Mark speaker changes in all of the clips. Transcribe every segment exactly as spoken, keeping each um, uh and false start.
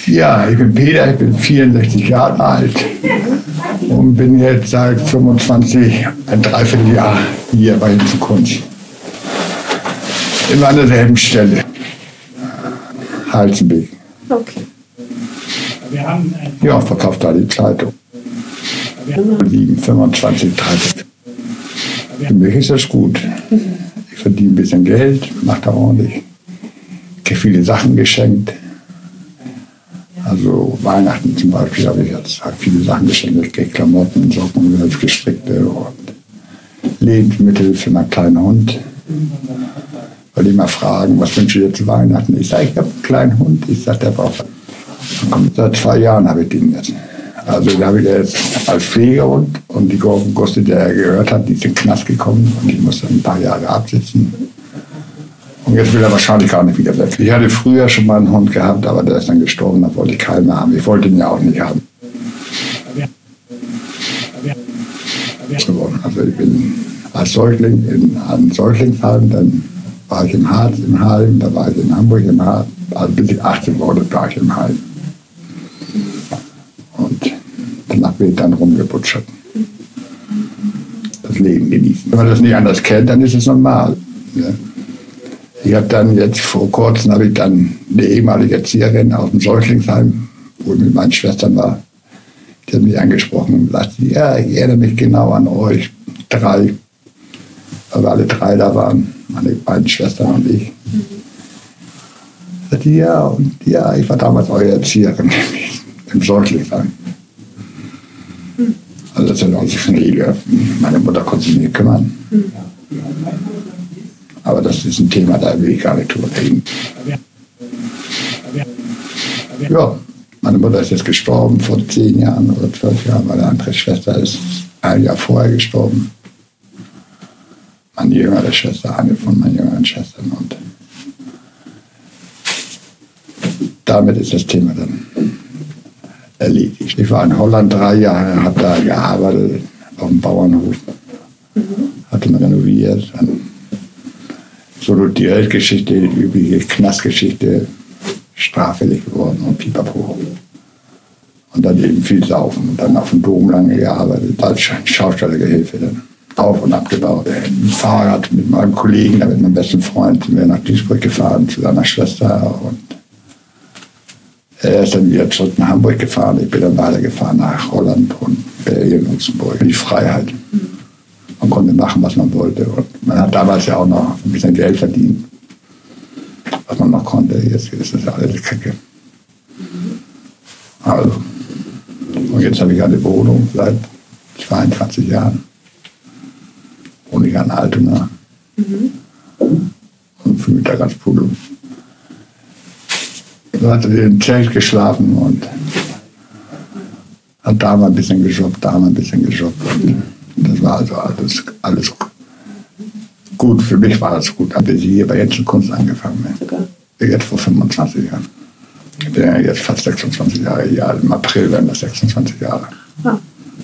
Speaker 1: Ja, ich bin Peter, ich bin vierundsechzig Jahre alt und bin jetzt seit fünfundzwanzig, ein Dreivierteljahr hier bei Hinzenkunst. Immer an derselben Stelle. Halzenbeek.
Speaker 2: Okay.
Speaker 1: Ja, verkauft da die Zeitung. sieben, fünfundzwanzig, dreißig. Für mich ist das gut. Ich verdiene ein bisschen Geld, mache da ordentlich. Ich kriege viele Sachen geschenkt. Also Weihnachten zum Beispiel habe ich jetzt viele Sachen geschenkt. Ich kriege Klamotten, Socken, selbstgestrickte und Lebensmittel für meinen kleinen Hund. Weil die mal fragen, was wünsche ich dir zu Weihnachten? Ich sage, ich habe einen kleinen Hund. Ich sage, der braucht. Seit zwei Jahren habe ich den jetzt. Also da habe ich jetzt als Pflegehund und die Gurkenguste, der er gehört hat, die ist in den Knast gekommen und ich musste ein paar Jahre absitzen. Und jetzt will er wahrscheinlich gar nicht wieder weg. Ich hatte früher schon mal einen Hund gehabt, aber der ist dann gestorben, da wollte ich keinen mehr haben. Ich wollte ihn ja auch nicht haben. Also ich bin als Säugling in einem Säuglingsheim, dann war ich im Harz im Heim, da war ich in Hamburg im Harz. Also bis ich achtzehn wurde, war ich im Heim. Und danach bin ich dann rumgebutschert. Das Leben genießen. Wenn man das nicht anders kennt, dann ist es normal. Ne? Ich habe dann jetzt vor kurzem habe ich dann eine ehemalige Erzieherin aus dem Säuglingsheim, wo ich mit meinen Schwestern war, die hat mich angesprochen und gesagt, ja, ich erinnere mich genau an euch drei, weil wir alle drei da waren, meine beiden Schwestern und ich. Ich sagte, ja, und ja, ich war damals eure Erzieherin im Säuglingsheim. Also das hat uns schon Regel. Meine Mutter konnte sich nicht kümmern. Aber das ist ein Thema, da will ich gar nicht drüber reden. Ja, meine Mutter ist jetzt gestorben vor zehn Jahren oder zwölf Jahren. Meine andere Schwester ist ein Jahr vorher gestorben. Meine jüngere Schwester, eine von meinen jüngeren Schwestern. Und damit ist das Thema dann erledigt. Ich war in Holland drei Jahre, habe da gearbeitet auf dem Bauernhof, hatte mal renoviert. So die Weltgeschichte, die übliche Knastgeschichte, straffällig geworden und pipapo. Und dann eben viel saufen. Und dann auf dem Dom lange gearbeitet, als Schaustellergehilfe dann auf- und abgebaut. Ein Fahrrad mit meinem Kollegen, mit meinem besten Freund, sind wir nach Duisburg gefahren zu seiner Schwester. Und er ist dann wieder zurück nach Hamburg gefahren. Ich bin dann weitergefahren nach Holland und Belgien und Luxemburg. Die Freiheit. Man konnte machen, was man wollte. Und man hat damals ja auch noch ein bisschen Geld verdient, was man noch konnte. Jetzt ist das alles Kacke. Also, und jetzt habe ich eine Wohnung seit zweiundzwanzig Jahren. Wohne ich an Altona. Mhm. Und fühle mich da ganz pudeln. Ich hatte im Zelt geschlafen und hat da mal ein bisschen gejobbt, da mal ein bisschen gejobbt. Und das war also alles, alles gut. Für mich war das gut. Bis ich hier bei Hinzenkunst angefangen habe. Jetzt vor fünfundzwanzig Jahren. Ich bin ja jetzt fast sechsundzwanzig Jahre hier. Im April werden das sechsundzwanzig Jahre. Ja.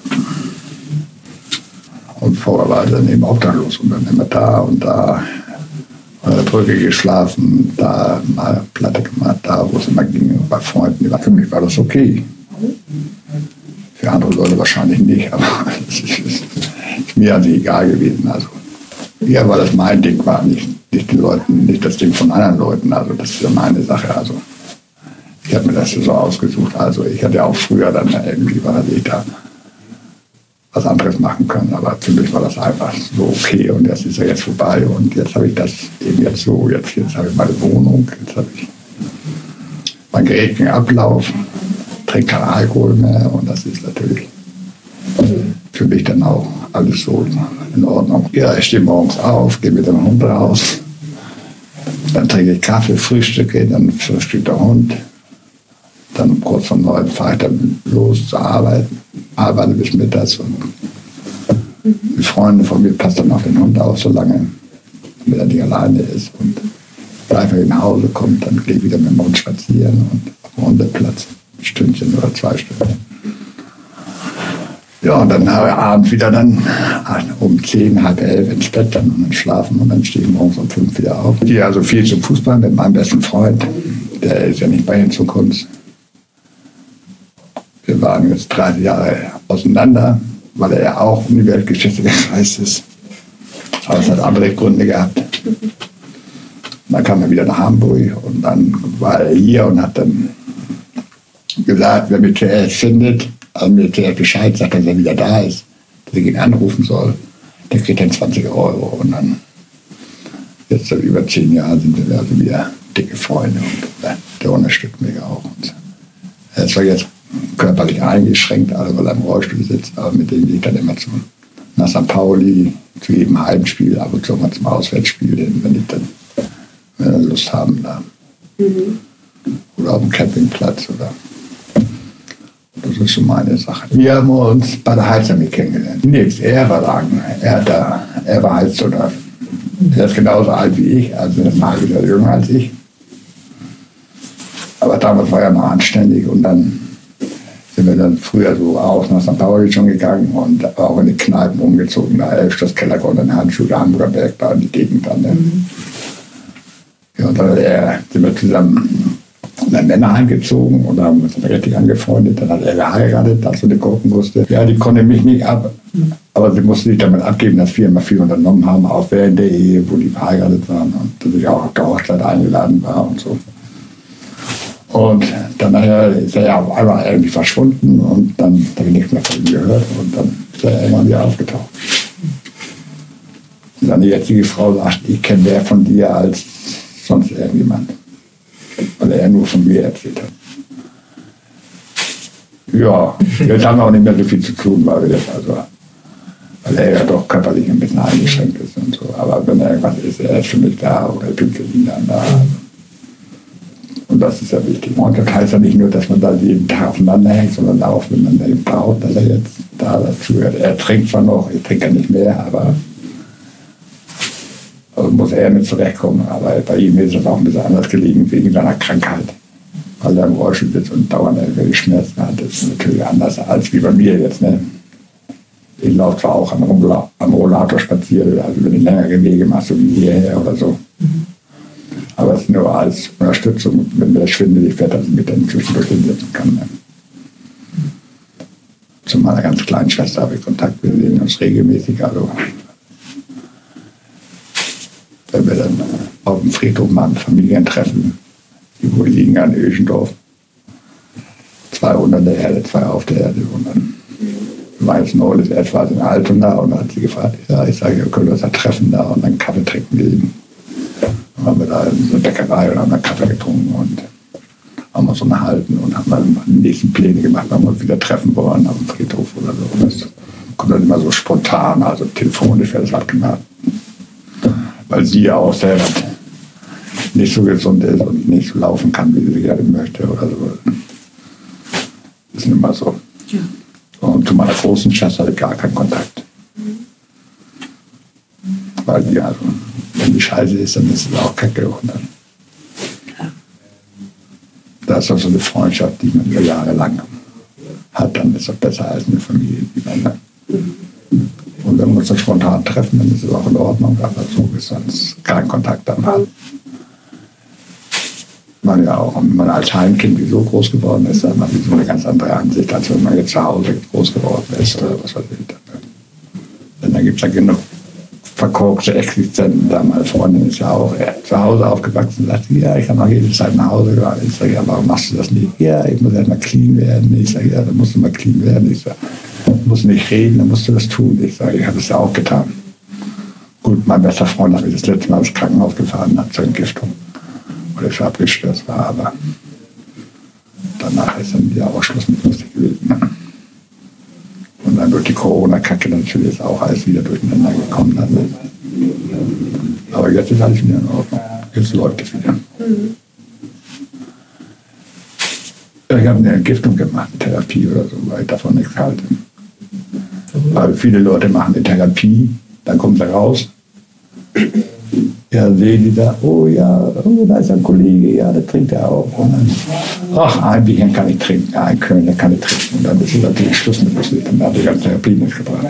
Speaker 1: Und vorher war ich dann eben obdachlos und dann immer da und da. An der Brücke geschlafen, da mal Platte gemacht, da wo es immer ging, bei Freunden. Für mich war das okay. Für andere Leute wahrscheinlich nicht, aber es ist, ist, ist mir also egal gewesen. Also, ja, weil das mein Ding war, nicht, nicht die Leuten, nicht das Ding von anderen Leuten. Also das ist ja meine Sache. Also ich habe mir das so ausgesucht. Also ich hatte auch früher dann irgendwie war ich da was anderes machen können, aber für mich war das einfach so okay und jetzt ist er jetzt vorbei und jetzt habe ich das eben jetzt so, jetzt, jetzt habe ich meine Wohnung, jetzt habe ich meinen geregelten Ablauf, trinke keinen Alkohol mehr und das ist natürlich für mich dann auch alles so in Ordnung. Ja, ich stehe morgens auf, gehe mit dem Hund raus, dann trinke ich Kaffee, frühstücke, dann frühstückt der Hund. Dann kurz vor neun fahre ich dann los zur Arbeit, arbeite bis mittags und mhm. die Freunde von mir passen dann auf den Hund auf, solange damit er nicht alleine ist. Und gleich wenn ich nach Hause komme, dann gehe ich wieder mit dem Hund spazieren und auf dem Hundeplatz ein Stündchen oder zwei Stunden. Ja, und dann habe ich abends wieder dann um zehn, halb elf ins Bett dann und dann schlafen und dann stehe ich morgens um fünf wieder auf. Ich gehe also viel zum Fußball mit meinem besten Freund, der ist ja nicht bei Hinzenkunst. waren jetzt dreißig Jahre auseinander, weil er ja auch um die Weltgeschichte gereist ist. Aber es hat andere Gründe gehabt. Und dann kam er wieder nach Hamburg und dann war er hier und hat dann gesagt, wer mich zuerst findet, also mir zuerst Bescheid sagt, dass er wieder da ist, dass ich ihn anrufen soll, der kriegt dann zwanzig Euro. Und dann, jetzt seit über zehn Jahren sind wir also wieder dicke Freunde und äh, der unterstützt mich auch. Und er ist zwar jetzt körperlich eingeschränkt, also weil er im Rollstuhl sitzt, aber mit dem gehe ich dann immer zum, nach Sankt Pauli, zu jedem Heimspiel, ab und zu mal zum Auswärtsspiel hin, wenn ich dann, wenn wir Lust haben da. Mhm. Oder auf dem Campingplatz oder. Das ist so meine Sache. Wir haben uns bei der Heizarmee kennengelernt. Nix, er war lang. Er, da, er war Heizsoldat. Er ist genauso alt wie ich, also er ist ein halbes Jahr jünger als ich. Aber damals war er noch anständig und dann sind wir dann früher so aus nach Sankt Pauli schon gegangen und auch in die Kneipen umgezogen, da Elfstadt, Kellergrund, den Handschuhe, Hamburger Berg, da in die Gegend dann. Ne? Mhm. Ja, und dann äh, sind wir zusammen in ein Männerheim gezogen und haben uns dann richtig angefreundet. Dann hat er geheiratet, dass sie gucken musste. Ja, die konnte mich nicht ab, aber sie musste sich damit abgeben, dass wir immer viel unternommen haben, auch während der Ehe, wo die verheiratet waren und dass ich auch auf der Hochzeit eingeladen war und so. Und dann ist er ja auf einmal irgendwie verschwunden und dann habe ich nichts mehr von ihm gehört und dann ist er irgendwann wieder aufgetaucht. Und dann die jetzige Frau sagt, ich kenne mehr von dir als sonst irgendjemand, weil er nur von mir erzählt hat. Ja, jetzt haben wir auch nicht mehr so viel zu tun, weil, wir das also, weil er ja doch körperlich ein bisschen eingeschränkt ist und so. Aber wenn er irgendwas ist, er ist für mich da oder ich bin für ihn dann da. Und das ist ja wichtig. Und das heißt ja nicht nur, dass man da jeden Tag aufeinander hängt, sondern auch, wenn man eben braucht, dass er jetzt da dazu hört. Er trinkt zwar noch, ich trinke ja nicht mehr, aber also muss er mit zurechtkommen. Aber bei ihm ist es auch ein bisschen anders gelegen wegen seiner Krankheit. Weil er im Rollstuhl sitzt und dauernd irgendwelche Schmerzen hat. Das ist natürlich anders als wie bei mir jetzt. Ne? Ich laufe zwar auch am, Rolla, am Rollator spazieren, also wenn ich längere Wege mache, so wie hierher oder so. Mhm. Aber es ist nur als Unterstützung, wenn mir das schwindelig fährt, dass ich mich dann zwischendurch hinsetzen kann. Ne? Zu meiner ganz kleinen Schwester habe ich Kontakt, wir sehen uns regelmäßig. Also wenn wir dann auf dem Friedhof machen, Familientreffen, die wohl liegen an Öschendorf. Zwei unter der Erde, zwei auf der Erde. Und dann war jetzt neulich etwas in Altona und dann hat sie gefragt, ja, ich sage, wir können uns da treffen da und dann Kaffee trinken gehen. Dann haben wir da in so eine Bäckerei und haben dann Kaffee getrunken und haben uns unterhalten und haben dann die nächsten Pläne gemacht, wenn wir uns wieder treffen wollen auf dem Friedhof oder so. Das kommt dann immer so spontan, also telefonisch wird das abgemacht. Weil sie ja auch selber nicht so gesund ist und nicht so laufen kann, wie sie gerne möchte oder so. Das ist immer so. Ja. Und zu meiner großen Schwester hatte ich gar keinen Kontakt. Mhm. Weil die also, wenn die Scheiße ist, dann ist es auch kacke. Und dann, ja. Da ist doch so eine Freundschaft, die man über Jahre lang hat, dann ist es besser als eine Familie. Mhm. Und wenn wir uns dann spontan treffen, dann ist es auch in Ordnung, aber so ist sonst kein Kontakt dann haben. Man ja auch, wenn man als Heimkind wie so groß geworden ist, dann hat man so eine ganz andere Ansicht, als wenn man jetzt zu Hause groß geworden ist oder was weiß ich. Denn da gibt es ja genug verkorkste Existenzen. Da meine Freundin ist ja auch zu Hause aufgewachsen, sagt, ja, ich kann auch jede Zeit nach Hause gehen. Ich sage, ja, warum machst du das nicht? Ja, ich muss erst mal clean werden. Ich sage, ja, dann musst du mal clean werden. Ich sage, du musst nicht reden, dann musst du das tun. Ich sage, ich habe es ja auch getan. Gut, mein bester Freund hat mich das letzte Mal ins Krankenhaus gefahren, hat zur Entgiftung, weil ich so abgestürzt war, aber danach ist dann wieder Ausschluss mit lustig gewesen. Und dann durch die Corona-Kacke natürlich ist auch alles wieder durcheinander gekommen. Also. Aber jetzt ist alles wieder in Ordnung. Jetzt läuft es wieder. Mhm. Ich habe eine Entgiftung gemacht, eine Therapie oder so, weil ich davon nichts halte. Weil viele Leute machen eine Therapie, dann kommt sie raus. Ja, sehen die da, oh ja, oh, da ist ein Kollege, ja, der trinkt er auch. Und dann, ach, ein Bierchen kann ich trinken, ein Kölner kann ich trinken. Und dann ist es natürlich Schluss mit lustig, dann hat die ganze Therapie nicht gebracht.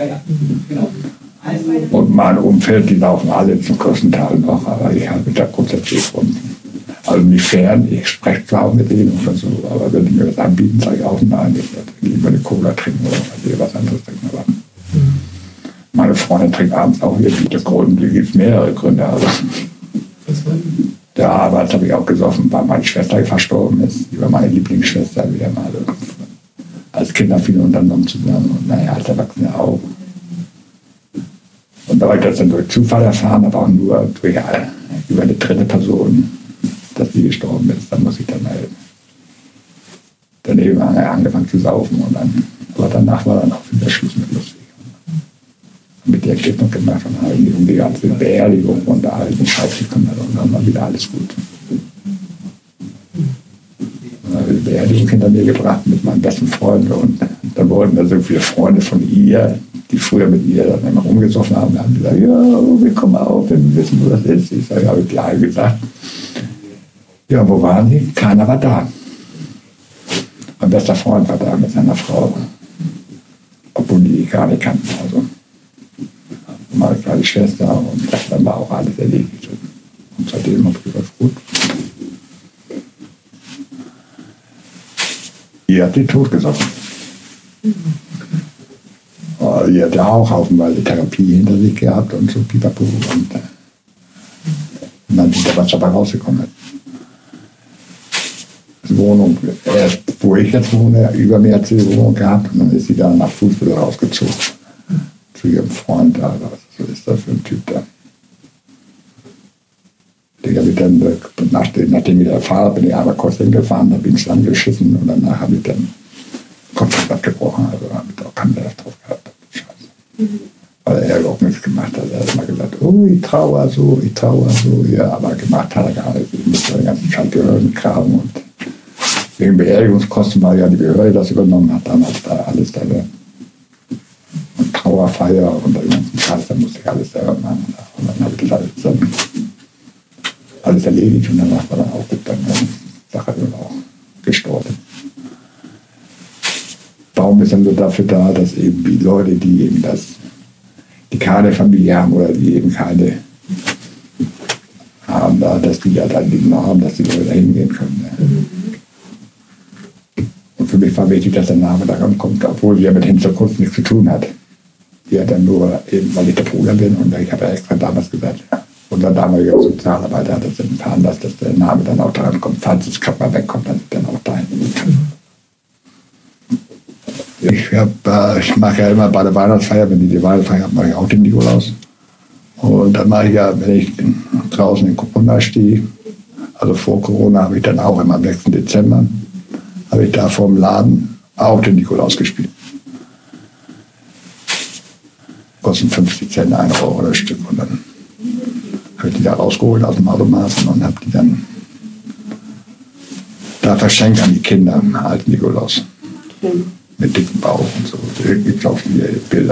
Speaker 1: Und mein Umfeld, die laufen alle zum größten Teil noch, aber ich habe mich da grundsätzlich gefunden. Also nicht fern, ich spreche zwar auch mit denen oder so, aber wenn die mir das anbieten, sage ich auch nein, ich werde lieber eine Cola trinken oder was anderes trinken. Aber mhm. Meine Freundin trinkt abends auch hier Bier. Grund, es gibt mehrere Gründe. Also, ja, aber das habe ich auch gesoffen, weil meine Schwester verstorben ist. Die war meine Lieblingsschwester wieder mal. Also, als Kinder viel unternommen zusammen und naja, als Erwachsene auch. Und da habe ich das dann durch Zufall erfahren, aber auch nur durch, ja, über eine dritte Person, dass die gestorben ist. Dann muss ich dann halt daneben angefangen zu saufen. Und dann, aber danach war dann auch wieder Schluss mit lustig. Mit der Klick noch gemacht und habe mich um die ganze Beerdigung unterhalten, Scheiß gekümmert und dann war wieder alles gut. Dann habe ich die Beerdigung hinter mir gebracht mit meinen besten Freunden und da wurden da so viele Freunde von ihr, die früher mit ihr dann immer rumgesoffen haben, haben gesagt, ja, wir kommen auf, wenn wir wissen, wo das ist. Ich sage, habe ich gleich gesagt. Ja, wo waren die? Keiner war da. Mein bester Freund war da mit seiner Frau, obwohl die gar nicht kannten. Also. Meine kleine Schwester und dann war auch alles erledigt. Und seitdem noch drüber gut. Die hat den Tod gesoffen. Okay. Die hat ja auch haufenweise Therapie hinter sich gehabt und so pipapo. Und dann sieht er, was dabei rausgekommen ist. Die Wohnung, erst wo ich jetzt wohne, über mir hat sie die Wohnung gehabt und dann ist sie dann nach Fußball rausgezogen. Zu ihrem Freund da. Was ist das für ein Typ da? Den habe ich dann, nachdem, nachdem ich da erfahren bin ich einmal kurz hingefahren, habe ihn angeschissen und danach habe ich dann Kontakt abgebrochen. Also habe ich auch keinen Nerv drauf gehabt. Scheiße. Mhm. Weil er überhaupt nichts gemacht hat. Er hat immer gesagt, oh, ich trauere so, ich trauere so. Ja, aber gemacht hat er gar nicht. Ich musste den ganzen Scheiß Behörden kramen und wegen Beerdigungskosten, weil ja die Behörde das übernommen hat, damals da alles da. Und Trauerfeier und den ganzen Scheiß, da musste ich alles selber machen. Und dann habe ich das alles, dann, alles erledigt und danach war dann auch gut, dann ist die Sache dann auch gestorben. Warum ist dann so dafür da, dass eben die Leute, die eben das, die keine Familie haben oder die eben keine haben, da, dass die ja dann die haben, dass die Leute da hingehen können. Ne? Und für mich war wichtig, dass der Name daran kommt, obwohl sie ja mit Hintergrund nichts zu tun hat. Die hat dann nur, eben weil ich der Bruder bin und ich habe ja extra damals gesagt, ja, unser damaliger Sozialarbeiter hat das dann veranlasst, dass der Name dann auch daran kommt, falls es gerade mal wegkommt, dass ich dann auch dahin kann. Ich, hab, ich mache ja immer bei der Weihnachtsfeier, wenn die die Weihnachtsfeier haben, mache ich auch den Nikolaus. Und dann mache ich ja, wenn ich draußen in Corona stehe, also vor Corona habe ich dann auch immer am sechsten Dezember, habe ich da vor dem Laden auch den Nikolaus gespielt. Kosten fünfzig Cent, ein Euro oder ein Stück. Und dann habe ich die da rausgeholt aus dem Automaten und habe die dann da verschenkt an die Kinder, am alten Nikolaus. Mhm. Mit dicken Bauch und so. Da gibt es auch viele Bilder.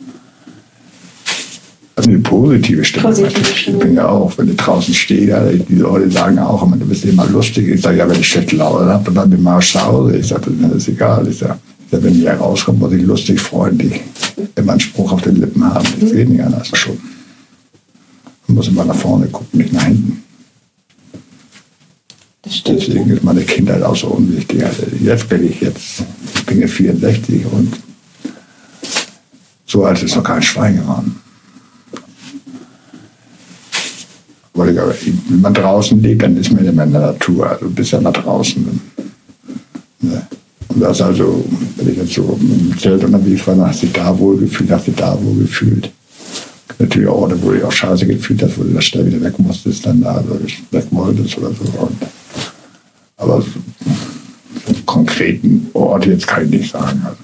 Speaker 1: Also eine positive Stimmung. Positive Stimmung. Ich bin ja auch, wenn ich draußen stehe, die Leute sagen auch immer, du bist immer lustig. Ich sage, ja, wenn ich schlechte Laune habe, dann bin ich mal zu Hause. Ich sage, das ist egal. Ich sage, wenn ich herauskomme, muss ich lustig, freundlich, immer einen Spruch auf den Lippen haben. Das geht nicht anders schon. Man muss immer nach vorne gucken, nicht nach hinten. Das stimmt. Deswegen ist meine Kindheit auch so unwichtig. Also jetzt bin ich jetzt, ich bin jetzt vierundsechzig und so alt ist noch kein Schwein geworden. Weil ich aber, wenn man draußen lebt, dann ist man immer in der Natur. Also bist ja mal draußen. Ne? Und das also, wenn ich jetzt so im Zelt unterwegs war, dann hast du dich da wohl gefühlt, hast du dich da wohl gefühlt. Natürlich auch Orte, wo du auch scheiße gefühlt hast, wo du das schnell wieder weg musstest, dann da also weg wolltest oder so. Und, aber so, so einen konkreten Ort jetzt kann ich nicht sagen. Also,